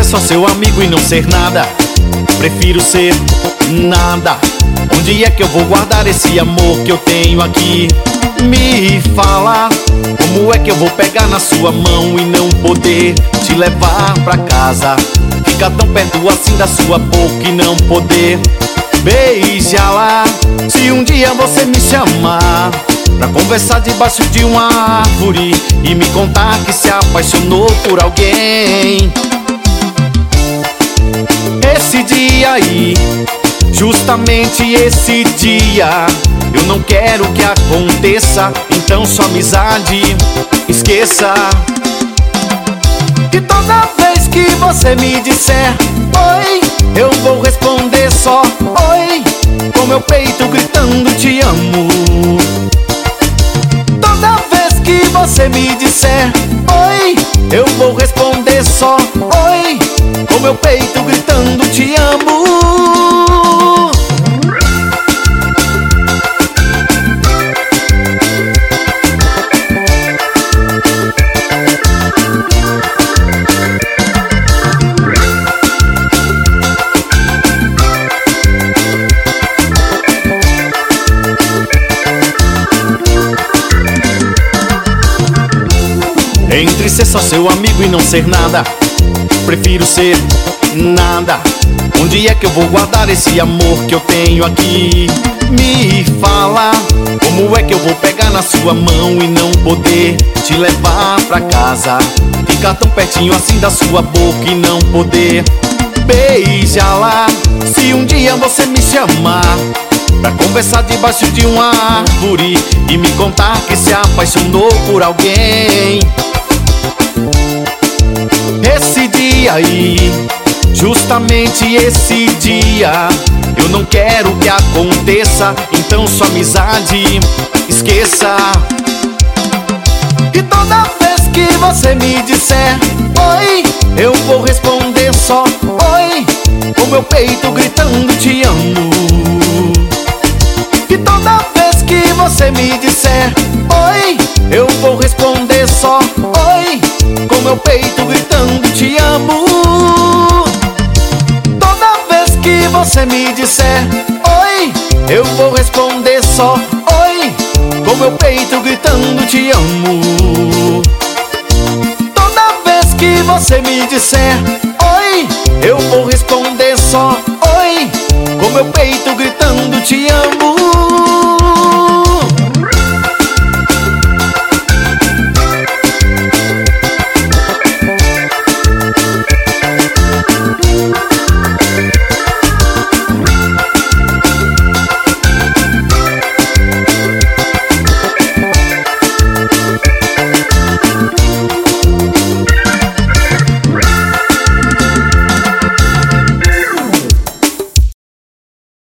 só seu amigo e não ser nada. Prefiro ser nada. Onde é que eu vou guardar esse amor que eu tenho aqui? Me fala, como é que eu vou pegar na sua mão e não poder te levar pra casa? Ficar tão perto assim da sua boca e não poder beijá-la. Se um dia você me chamar pra conversar debaixo de uma árvore e me contar que se apaixonou por alguém, esse dia aí, justamente esse dia, eu não quero que aconteça. Então sua amizade esqueça. E toda vez que você me disser oi, eu vou responder só oi, com meu peito gritando te amo. Toda vez que você me disser oi, eu vou responder só oi, com meu peito gritando te amo. Entre ser só seu amigo e não ser nada, prefiro ser nada. Onde é que eu vou guardar esse amor que eu tenho aqui? Me fala, como é que eu vou pegar na sua mão e não poder te levar pra casa? Ficar tão pertinho assim da sua boca e não poder beijá-la. Se um dia você me chamar pra conversar debaixo de uma árvore e me contar que se apaixonou por alguém, esse dia aí, justamente esse dia, eu não quero que aconteça. Então sua amizade esqueça. E toda vez que você me disser oi, eu vou responder só oi, com meu peito gritando te amo. E toda vez que você me disser oi, eu vou responder só oi, com meu peito gritando te amo. Toda vez que você me disser oi, eu vou responder só oi, com meu peito gritando te amo. Toda vez que você me disser oi,